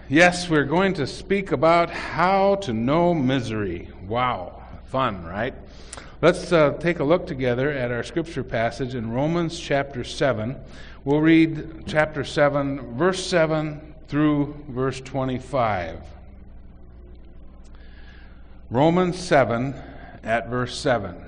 Yes, we're going to speak about how to know misery. Wow, fun, right? Let's take a look together at our scripture passage in Romans chapter 7. We'll read chapter 7, verse 7 through verse 25. Romans 7 at verse 7.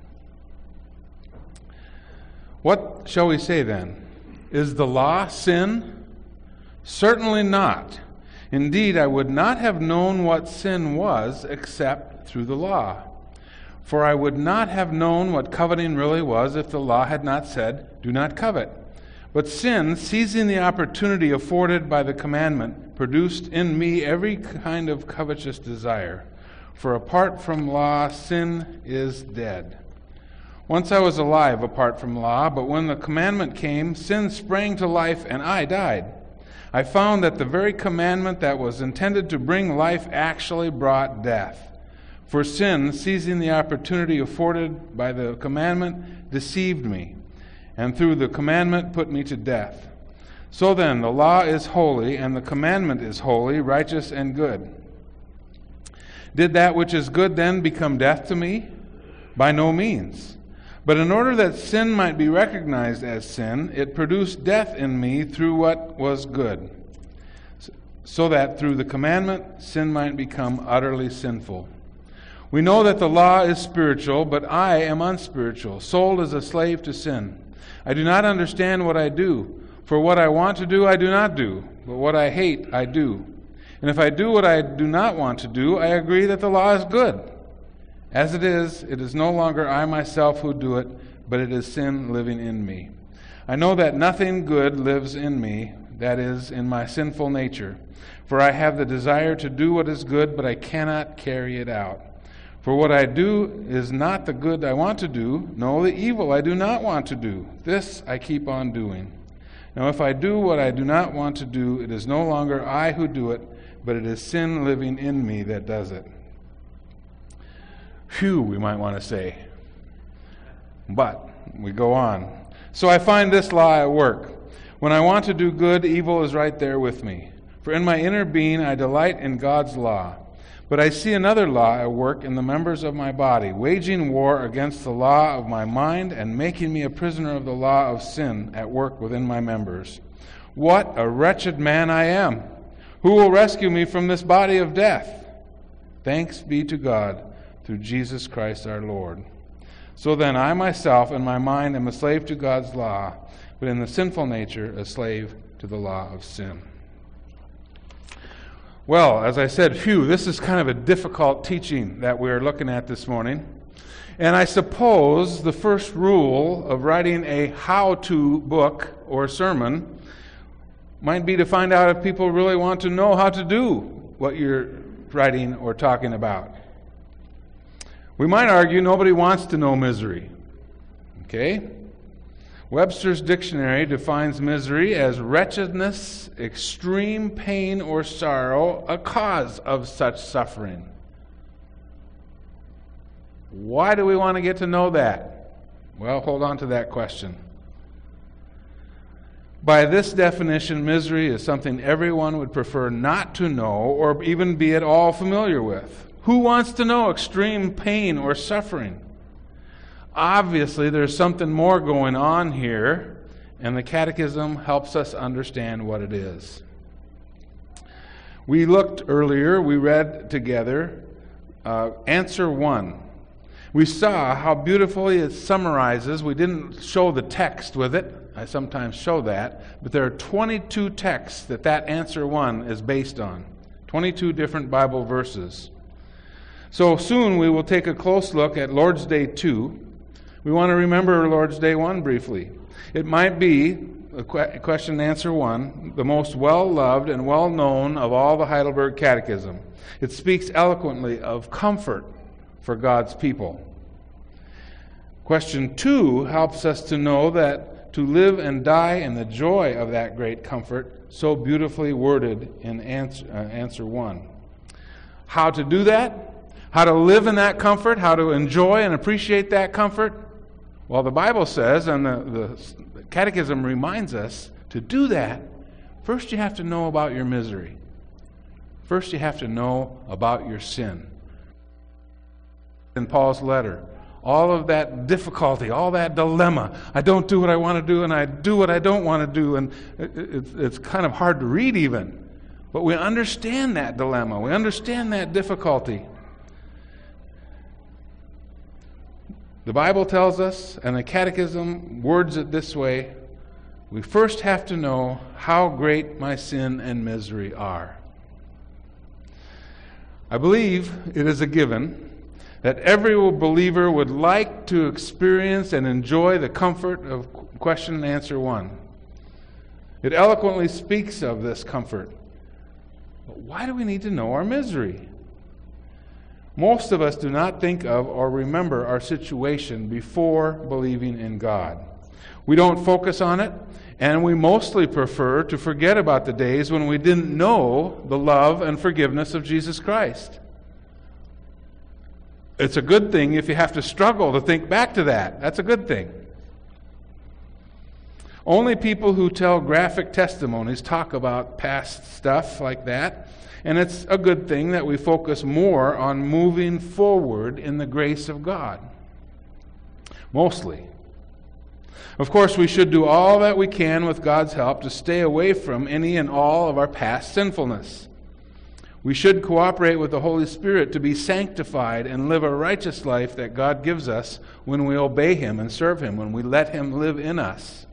What shall we say then? Is the law sin? Certainly not. Indeed, I would not have known what sin was except through the law. For I would not have known what coveting really was if the law had not said, "Do not covet." But sin, seizing the opportunity afforded by the commandment, produced in me every kind of covetous desire. For apart from law, sin is dead. Once I was alive apart from law, but when the commandment came, sin sprang to life and I died. I found that the very commandment that was intended to bring life actually brought death. For sin, seizing the opportunity afforded by the commandment, deceived me, and through the commandment put me to death. So then, the law is holy, and the commandment is holy, righteous, and good. Did that which is good then become death to me? By no means. But in order that sin might be recognized as sin, it produced death in me through what was good, so that through the commandment sin might become utterly sinful. We know that the law is spiritual, but I am unspiritual, sold as a slave to sin. I do not understand what I do, for what I want to do I do not do, but what I hate I do. And if I do what I do not want to do, I agree that the law is good. As it is no longer I myself who do it, but it is sin living in me. I know that nothing good lives in me, that is, in my sinful nature. For I have the desire to do what is good, but I cannot carry it out. For what I do is not the good I want to do, no, the evil I do not want to do. This I keep on doing. Now if I do what I do not want to do, it is no longer I who do it, but it is sin living in me that does it. Phew, we might want to say. But we go on. So I find this law at work. When I want to do good, evil is right there with me. For in my inner being I delight in God's law. But I see another law at work in the members of my body, waging war against the law of my mind and making me a prisoner of the law of sin at work within my members. What a wretched man I am! Who will rescue me from this body of death? Thanks be to God through Jesus Christ our Lord. So then I myself in my mind am a slave to God's law, but in the sinful nature a slave to the law of sin. Well, as I said, this is kind of a difficult teaching that we're looking at this morning. And I suppose the first rule of writing a how-to book or sermon might be to find out if people really want to know how to do what you're writing or talking about. We might argue nobody wants to know misery. Okay? Webster's dictionary defines misery as wretchedness, extreme pain or sorrow, a cause of such suffering. Why do we want to get to know that? Well, hold on to that question. By this definition, misery is something everyone would prefer not to know or even be at all familiar with. Who wants to know extreme pain or suffering? Obviously, there's something more going on here, and the Catechism helps us understand what it is. We looked earlier, we read together Answer 1. We saw how beautifully it summarizes. We didn't show the text with it. I sometimes show that. But there are 22 texts that Answer 1 is based on. 22 different Bible verses. So soon we will take a close look at Lord's Day 2. We want to remember Lord's Day 1 briefly. It might be, question and answer 1, the most well-loved and well-known of all the Heidelberg Catechism. It speaks eloquently of comfort for God's people. Question 2 helps us to know that to live and die in the joy of that great comfort, so beautifully worded in answer 1. How to do that? How to live in that comfort, how to enjoy and appreciate that comfort? Well, the Bible says, and the Catechism reminds us, to do that, first you have to know about your misery. First, you have to know about your sin. In Paul's letter, all of that difficulty, all that dilemma. I don't do what I want to do, and I do what I don't want to do, and it's kind of hard to read even. But we understand that dilemma. We understand that difficulty. The Bible tells us, and the Catechism words it this way, we first have to know how great my sin and misery are. I believe it is a given that every believer would like to experience and enjoy the comfort of question and answer 1. It eloquently speaks of this comfort. But why do we need to know our misery? Most of us do not think of or remember our situation before believing in God. We don't focus on it, and we mostly prefer to forget about the days when we didn't know the love and forgiveness of Jesus Christ. It's a good thing if you have to struggle to think back to that. That's a good thing. Only people who tell graphic testimonies talk about past stuff like that, and it's a good thing that we focus more on moving forward in the grace of God. Mostly. Of course, we should do all that we can with God's help to stay away from any and all of our past sinfulness. We should cooperate with the Holy Spirit to be sanctified and live a righteous life that God gives us when we obey Him and serve Him, when we let Him live in us.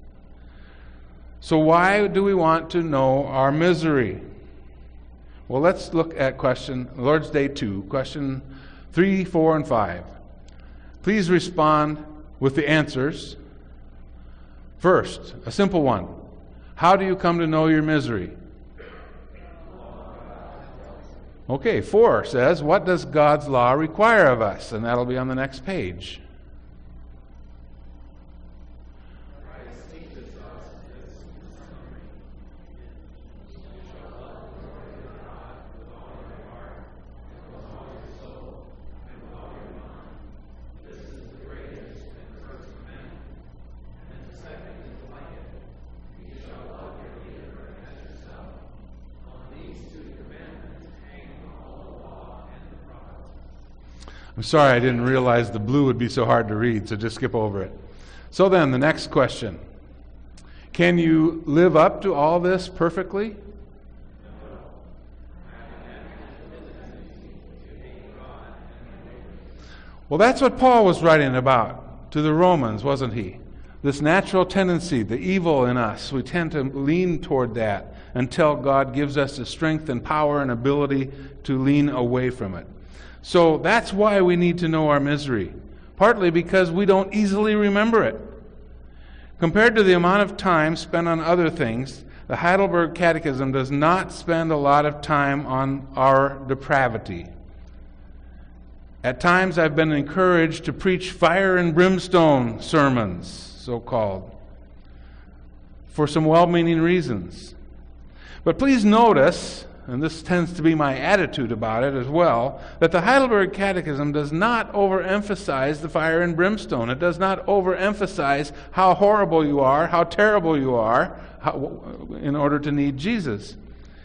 So why do we want to know our misery? Well, let's look at Lord's Day 2, question 3, 4, and 5. Please respond with the answers. First, a simple one. How do you come to know your misery? Okay, 4 says, what does God's law require of us? And that'll be on the next page. I'm sorry, I didn't realize the blue would be so hard to read, so just skip over it. So then, the next question. Can you live up to all this perfectly? Well, that's what Paul was writing about to the Romans, wasn't he? This natural tendency, the evil in us, we tend to lean toward that until God gives us the strength and power and ability to lean away from it. So that's why we need to know our misery, partly because we don't easily remember it. Compared to the amount of time spent on other things, the Heidelberg Catechism does not spend a lot of time on our depravity. At times I've been encouraged to preach fire and brimstone sermons, so-called, for some well-meaning reasons. But please notice, and this tends to be my attitude about it as well, that the Heidelberg Catechism does not overemphasize the fire and brimstone. It does not overemphasize how horrible you are, how terrible you are, in order to need Jesus.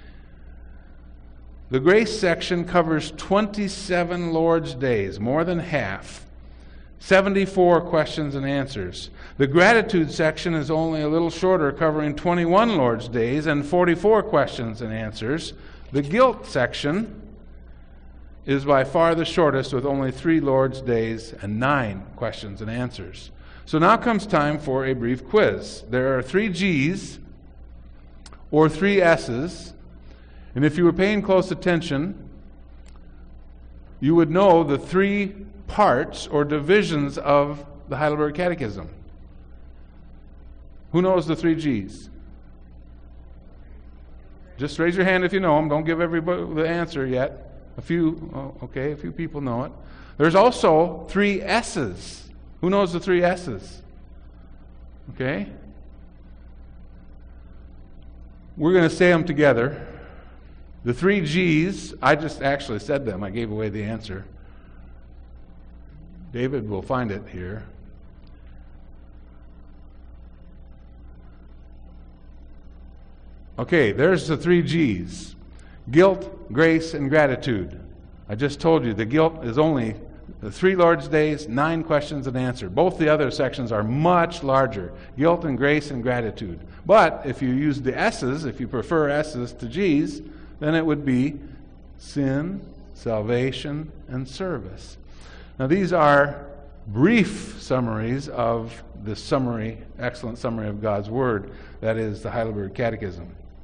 The grace section covers 27 Lord's days, more than half, 74 questions and answers. The gratitude section is only a little shorter, covering 21 Lord's days and 44 questions and answers. The guilt section is by far the shortest, with only 3 Lord's days and 9 questions and answers. So now comes time for a brief quiz. There are 3 G's or 3 S's, and if you were paying close attention, you would know the 3 parts or divisions of the Heidelberg Catechism. Who knows the 3 G's? Just raise your hand if you know them. Don't give everybody the answer yet. A few people know it. There's also 3 S's. Who knows the 3 S's? Okay? We're going to say them together. The 3 G's, I just actually said them. I gave away the answer. David will find it here. Okay, there's the 3 G's. Guilt, grace, and gratitude. I just told you the guilt is only the 3 Lord's Days, 9 questions and answer. Both the other sections are much larger. Guilt and grace and gratitude. But if you use the S's, if you prefer S's to G's, then it would be sin, salvation, and service. Now these are brief summaries of the excellent summary of God's Word, that is the Heidelberg Catechism.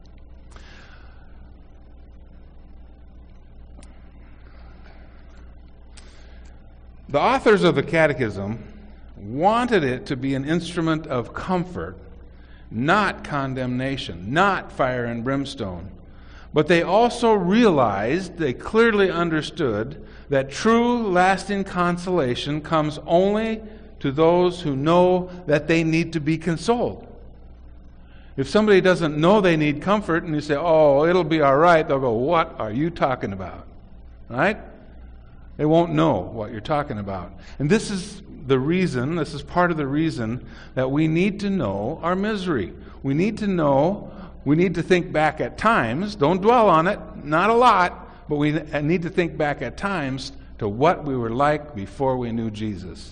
The authors of the Catechism wanted it to be an instrument of comfort, not condemnation, not fire and brimstone. But they also realized, they clearly understood, that true, lasting consolation comes only to those who know that they need to be consoled. If somebody doesn't know they need comfort, and you say, oh, it'll be all right, they'll go, what are you talking about? Right? They won't know what you're talking about. And this is part of the reason that we need to know our misery. We need to think back at times, don't dwell on it, not a lot, but we need to think back at times to what we were like before we knew Jesus.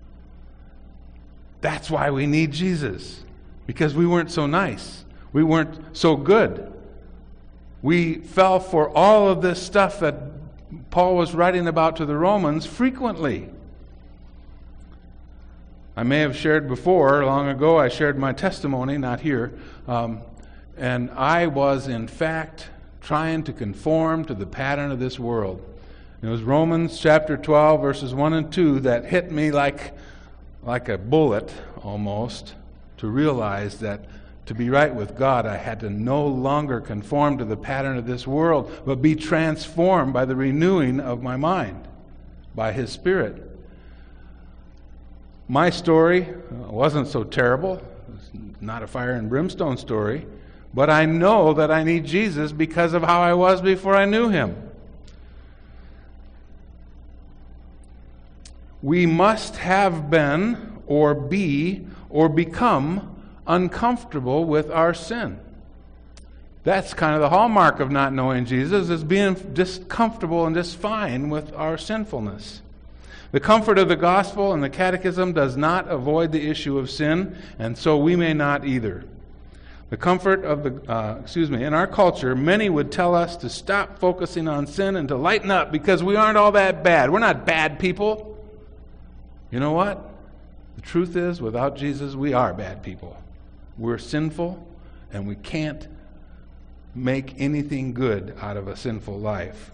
That's why we need Jesus, because we weren't so nice. We weren't so good. We fell for all of this stuff that Paul was writing about to the Romans frequently. I may have shared before, long ago, I shared my testimony, not here, and I was in fact trying to conform to the pattern of this world. It was Romans chapter 12, verses 1 and 2 that hit me like a bullet almost, to realize that to be right with God, I had to no longer conform to the pattern of this world, but be transformed by the renewing of my mind, by His Spirit. My story wasn't so terrible. It's not a fire and brimstone story, but I know that I need Jesus because of how I was before I knew Him. We must have been, or be, or become uncomfortable with our sin. That's kind of the hallmark of not knowing Jesus, is being just comfortable and just fine with our sinfulness. The comfort of the gospel and the catechism does not avoid the issue of sin, and so we may not either. The comfort of in our culture, many would tell us to stop focusing on sin and to lighten up because we aren't all that bad. We're not bad people. You know what? The truth is, without Jesus, we are bad people. We're sinful, and we can't make anything good out of a sinful life.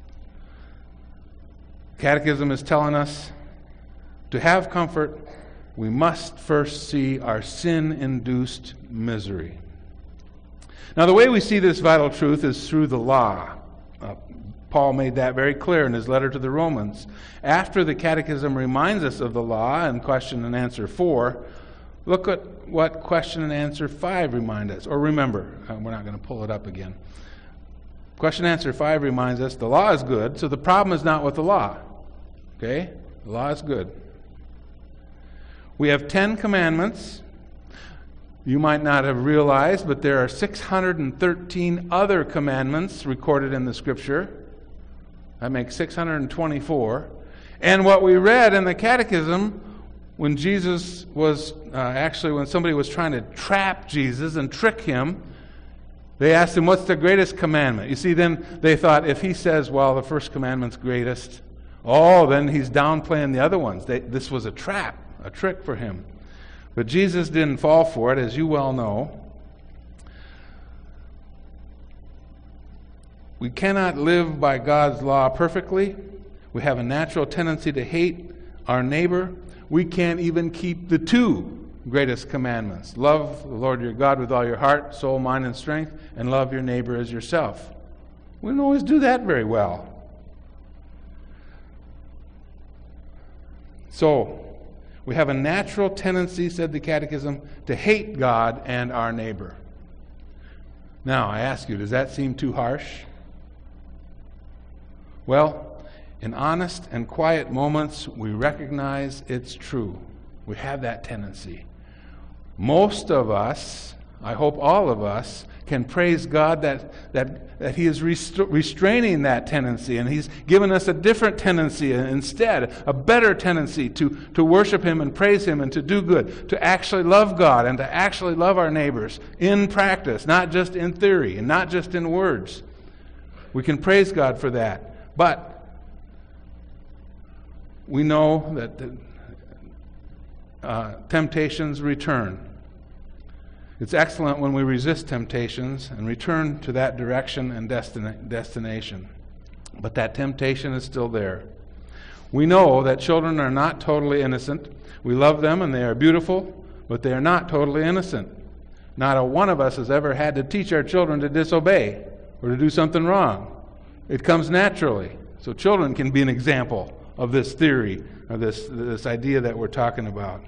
Catechism is telling us to have comfort, we must first see our sin-induced misery. Now, the way we see this vital truth is through the law. Paul made that very clear in his letter to the Romans. After the Catechism reminds us of the law in question and answer 4, look at what question and answer 5 remind us. Or remember, we're not going to pull it up again. Question and answer 5 reminds us the law is good, so the problem is not with the law. Okay? The law is good. We have 10 commandments. You might not have realized, but there are 613 other commandments recorded in the Scripture. That makes 624. And what we read in the Catechism, when Jesus was, when somebody was trying to trap Jesus and trick Him, they asked Him, what's the greatest commandment? You see, then they thought, if He says, well, the first commandment's greatest, then He's downplaying the other ones. This was a trap, a trick for Him. But Jesus didn't fall for it, as you well know. We cannot live by God's law perfectly. We have a natural tendency to hate our neighbor. We can't even keep the 2 greatest commandments. Love the Lord your God with all your heart, soul, mind, and strength, and love your neighbor as yourself. We don't always do that very well. So, we have a natural tendency, said the Catechism, to hate God and our neighbor. Now, I ask you, does that seem too harsh? Well, in honest and quiet moments, we recognize it's true. We have that tendency. Most of us, I hope all of us can praise God that He is restraining that tendency, and He's given us a different tendency instead, a better tendency to worship Him and praise Him and to do good, to actually love God and to actually love our neighbors in practice, not just in theory and not just in words. We can praise God for that. But we know that temptations return. It's excellent when we resist temptations and return to that direction and destination. But that temptation is still there. We know that children are not totally innocent. We love them and they are beautiful, but they are not totally innocent. Not a one of us has ever had to teach our children to disobey or to do something wrong. It comes naturally. So children can be an example of this theory, or this idea that we're talking about.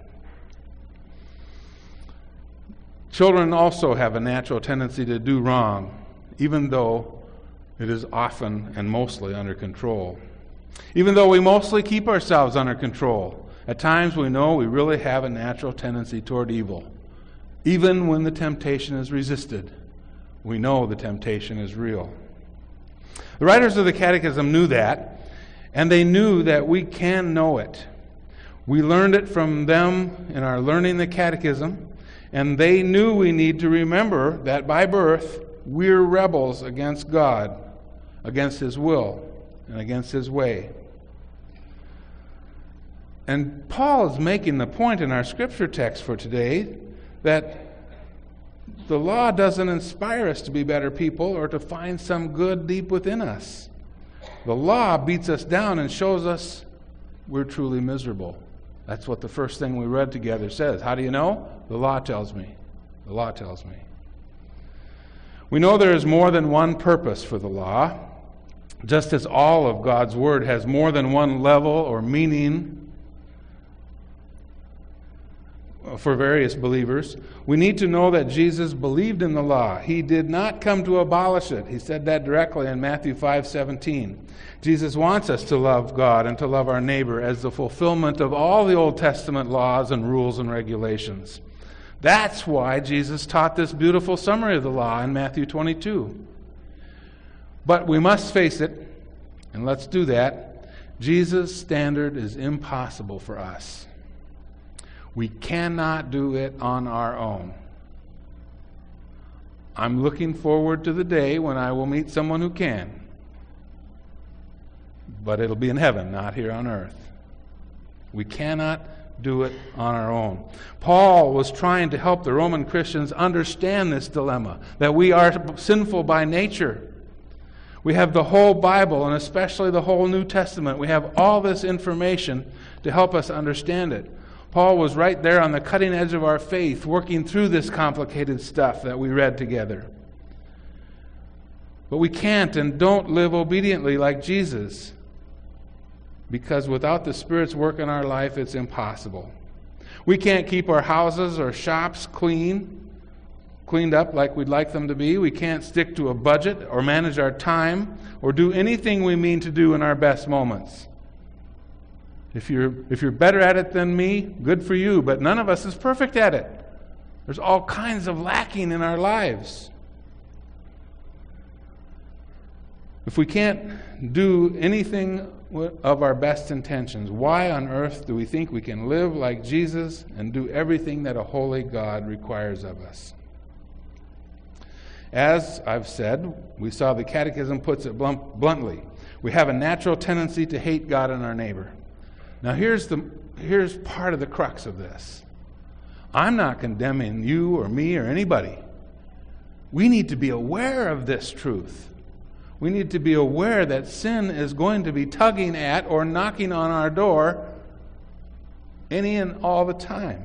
Children also have a natural tendency to do wrong, even though it is often and mostly under control. Even though we mostly keep ourselves under control, at times we know we really have a natural tendency toward evil. Even when the temptation is resisted, we know the temptation is real. The writers of the Catechism knew that, and they knew that we can know it. We learned it from them in our learning the Catechism, and they knew we need to remember that by birth, we're rebels against God, against His will, and against His way. And Paul is making the point in our scripture text for today that the law doesn't inspire us to be better people or to find some good deep within us. The law beats us down and shows us we're truly miserable. That's what the first thing we read together says. How do you know? The law tells me. The law tells me. We know there is more than one purpose for the law, just as all of God's Word has more than one level or meaning for various believers. We need to know that Jesus believed in the law. He did not come to abolish it. He said that directly in Matthew 5:17. Jesus wants us to love God and to love our neighbor as the fulfillment of all the Old Testament laws and rules and regulations. That's why Jesus taught this beautiful summary of the law in Matthew 22. But we must face it, and let's do that. Jesus' standard is impossible for us. We cannot do it on our own. I'm looking forward to the day when I will meet someone who can. But it'll be in heaven, not here on earth. We cannot do it on our own. Paul was trying to help the Roman Christians understand this dilemma, that we are sinful by nature. We have the whole Bible, and especially the whole New Testament. We have all this information to help us understand it. Paul was right there on the cutting edge of our faith, working through this complicated stuff that we read together. But we can't and don't live obediently like Jesus, because without the Spirit's work in our life, it's impossible. We can't keep our houses or shops cleaned up like we'd like them to be. We can't stick to a budget or manage our time or do anything we mean to do in our best moments. If you're better at it than me, good for you, but none of us is perfect at it. There's all kinds of lacking in our lives. If we can't do anything of our best intentions, why on earth do we think we can live like Jesus and do everything that a holy God requires of us? As I've said, we saw the Catechism puts it bluntly. We have a natural tendency to hate God and our neighbor. Now here's part of the crux of this. I'm not condemning you or me or anybody. We need to be aware of this truth. We need to be aware that sin is going to be tugging at or knocking on our door any and all the time.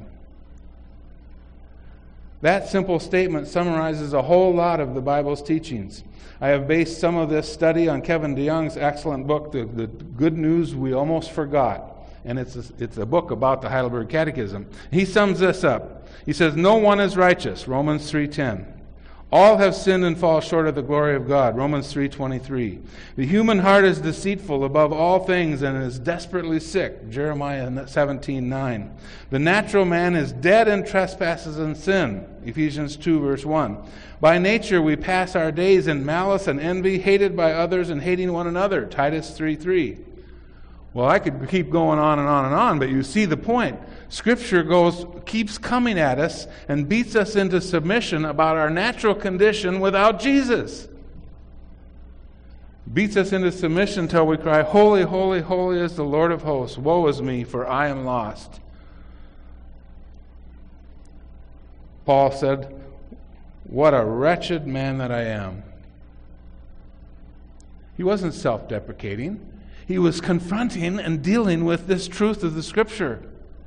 That simple statement summarizes a whole lot of the Bible's teachings. I have based some of this study on Kevin DeYoung's excellent book, The Good News We Almost Forgot. And it's a book about the Heidelberg Catechism. He sums this up. He says, "No one is righteous," Romans 3:10. All have sinned and fall short of the glory of God. Romans 3:23. The human heart is deceitful above all things and is desperately sick. Jeremiah 17:9. The natural man is dead in trespasses and sin. Ephesians 2 verse 1. By nature we pass our days in malice and envy, hated by others and hating one another. Titus 3:3. Well, I could keep going on and on and on, but you see the point. Scripture keeps coming at us and beats us into submission about our natural condition without Jesus. Beats us into submission until we cry, "Holy, holy, holy is the Lord of hosts. Woe is me, for I am lost." Paul said, "What a wretched man that I am." He wasn't self-deprecating. He was confronting and dealing with this truth of the Scripture.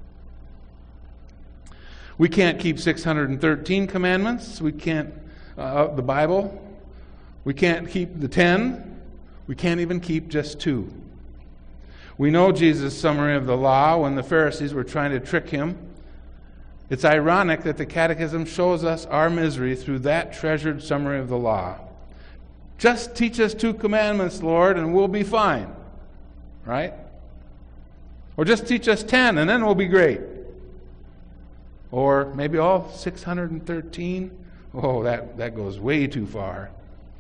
We can't keep 613 commandments. We can't, the Bible. We can't keep the 10. We can't even keep just 2. We know Jesus' summary of the law when the Pharisees were trying to trick him. It's ironic that the Catechism shows us our misery through that treasured summary of the law. Just teach us 2 commandments, Lord, and we'll be fine. Right? Or just teach us 10 and then we'll be great. Or maybe all 613. Oh, that goes way too far.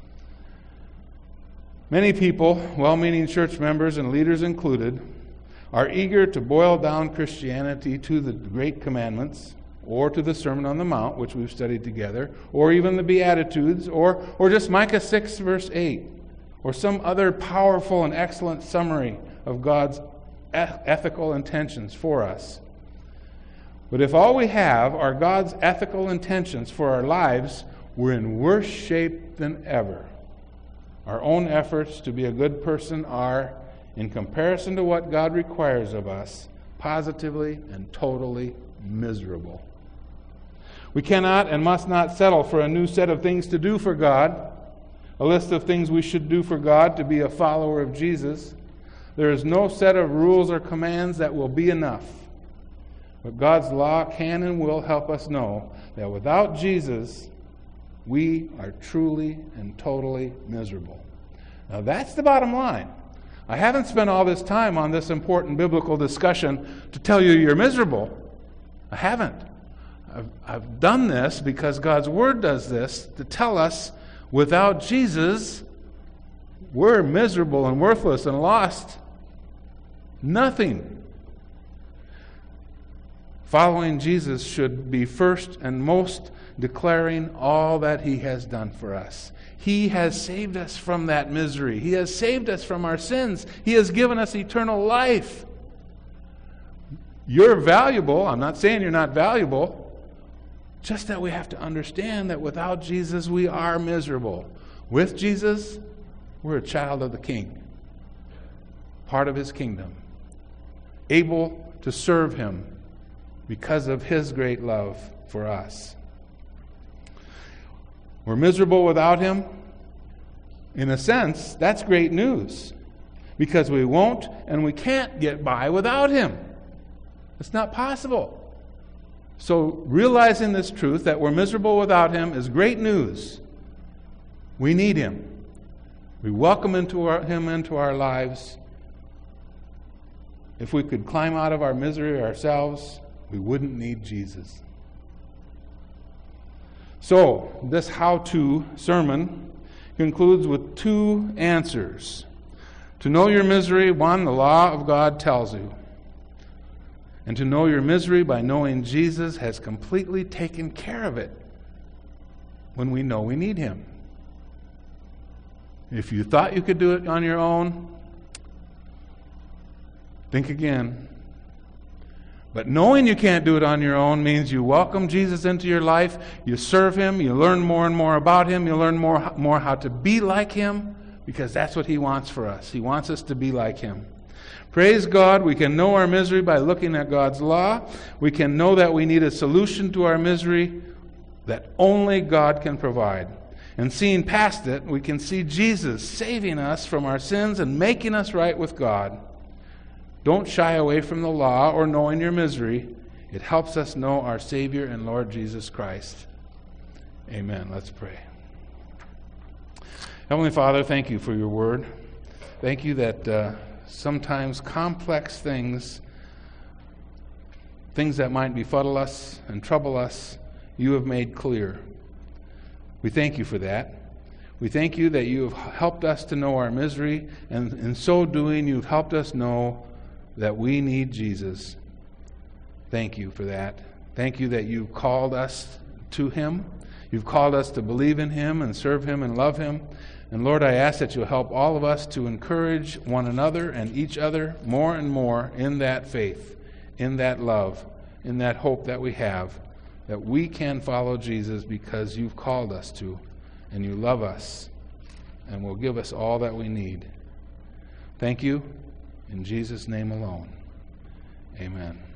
Many people, well-meaning church members and leaders included, are eager to boil down Christianity to the Great Commandments, or to the Sermon on the Mount, which we've studied together, or even the Beatitudes, or just Micah 6, verse 8, or some other powerful and excellent summary of God's ethical intentions for us. But if all we have are God's ethical intentions for our lives, we're in worse shape than ever. Our own efforts to be a good person are, in comparison to what God requires of us, positively and totally miserable. We cannot and must not settle for a new set of things to do for God, a list of things we should do for God to be a follower of Jesus. There is no set of rules or commands that will be enough. But God's law can and will help us know that without Jesus, we are truly and totally miserable. Now that's the bottom line. I haven't spent all this time on this important biblical discussion to tell you you're miserable. I haven't. I've done this because God's Word does this to tell us without Jesus, we're miserable and worthless and lost. Nothing. Following Jesus should be first and most declaring all that He has done for us. He has saved us from that misery. He has saved us from our sins. He has given us eternal life. You're valuable. I'm not saying you're not valuable. Just that we have to understand that without Jesus, we are miserable. With Jesus, we're a child of the King, part of His kingdom, able to serve Him because of His great love for us. We're miserable without Him. In a sense, that's great news, because we won't and we can't get by without Him. It's not possible. So realizing this truth that we're miserable without Him is great news. We need Him. We welcome Him into our lives. If we could climb out of our misery ourselves, we wouldn't need Jesus. So, this how-to sermon concludes with 2 answers. To know your misery, 1, the law of God tells you. And to know your misery by knowing Jesus has completely taken care of it when we know we need Him. If you thought you could do it on your own, think again. But knowing you can't do it on your own means you welcome Jesus into your life, you serve Him, you learn more and more about Him, you learn more how to be like Him, because that's what He wants for us. He wants us to be like Him. Praise God, we can know our misery by looking at God's law. We can know that we need a solution to our misery that only God can provide. And seeing past it, we can see Jesus saving us from our sins and making us right with God. Don't shy away from the law or knowing your misery. It helps us know our Savior and Lord Jesus Christ. Amen. Let's pray. Heavenly Father, thank you for your word. Thank you that sometimes complex things that might befuddle us and trouble us, you have made clear. We thank you for that. We thank you that you have helped us to know our misery, and in so doing, you've helped us know that we need Jesus. Thank you for that. Thank you that you've called us to him. You've called us to believe in him and serve him and love him. And Lord, I ask that you'll help all of us to encourage one another and each other more and more in that faith, in that love, in that hope that we have, that we can follow Jesus because you've called us to, and you love us, and will give us all that we need. Thank you, in Jesus' name alone. Amen.